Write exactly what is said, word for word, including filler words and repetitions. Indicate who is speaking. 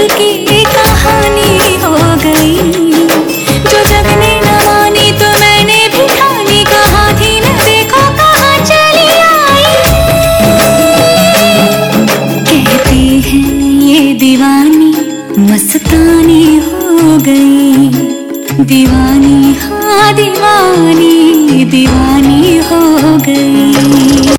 Speaker 1: की एक कहानी हो गई। जो जग ने न मानी तो मैंने भी ठानी, कहाँ थी न देखो कहाँ चली आई। कहते हैं ये दीवानी मस्तानी हो गई, दीवानी हाँ दीवानी दीवानी हो गई।